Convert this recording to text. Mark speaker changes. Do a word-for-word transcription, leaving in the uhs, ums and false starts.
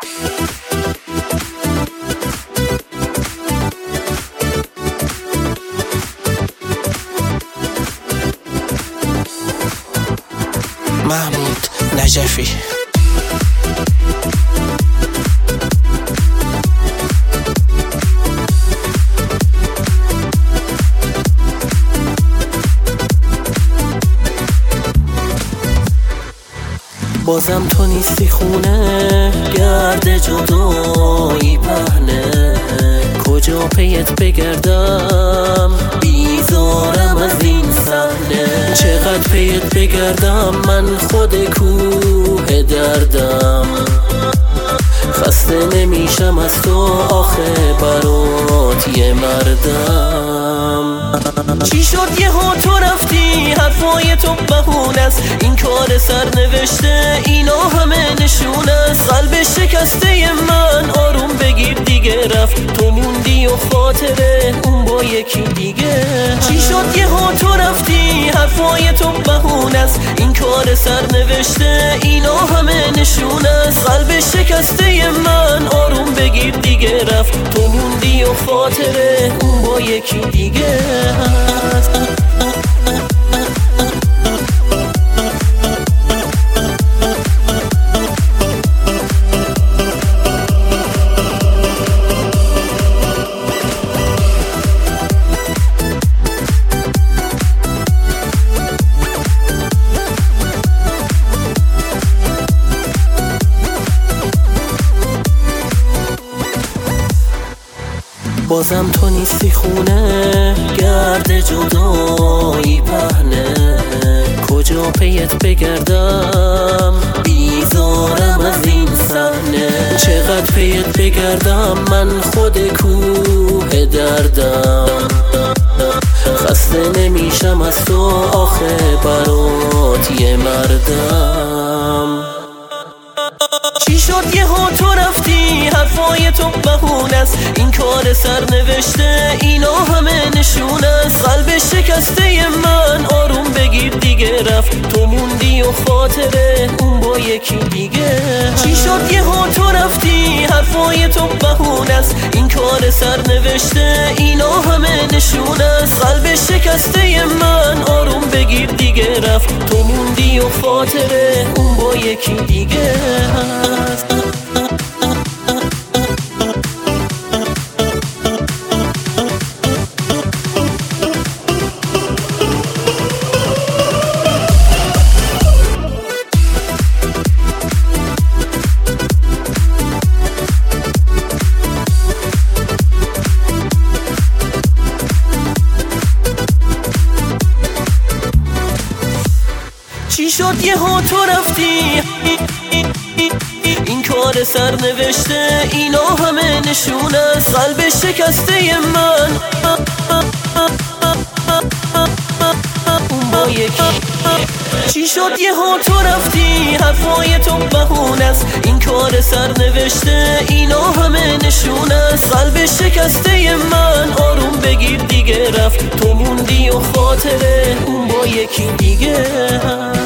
Speaker 1: محمود نجفی. بازم تو نیستی خونه، گرد جدایی پهنه، کجا پیت بگردم بیزارم از این صحنه، چقدر پیت بگردم من خود کوه دردم، خسته نمیشم از تو آخه برات یه مردم. چی شد یه ها تو رفتی، حرفای تو بهونه است، این کار سرنوشته اینا همه نشونه است، قلب شکسته من آروم بگیر دیگه رفت، تو موندی و خاطره اون با یکی دیگه. چی شد یه ها تو رفتی، حرفای تو بهونه است، این کار سرنوشته اینا همه نشونه است، قلب شکسته من آروم بگیر دیگه رفت، تو موندی و خاطره اون با یکی دیگه هست. بازم تو نیستی خونه، گرد جدایی پهنه، کجا پیت بگردم بیزارم از این صحنه، چقدر پیت بگردم من خود کوه دردم، خسته نمیشم از تو آخه برات یه مردم. چی شد یه ها تو رفتی، حرفای تو بهونه است، این کار سرنوشته اینا همه نشونه است، قلب شکسته من آروم بگیر دیگه رفت، تو موندی و خاطره اون با یکی دیگه. چی شد یه ها تو رفتی، حرفای تو بهونه است، این کار سرنوشته اینا همه نشونه است، قلب شکسته من آروم بگیر دیگه رفت، تو موندی و خاطره اون با یکی دیگه هست. چی شد یه ها تو رفتی، این کار سرنوشته اینا همه نشونه است، قلب شکسته من اون با یکی. چی شد یه ها تو رفتی، حرفای تو بهونه است، این کار سرنوشته اینا همه نشونه است، قلب شکسته من آروم بگیر دیگه رفت، تو موندی و خاطره اون با یکی دیگه.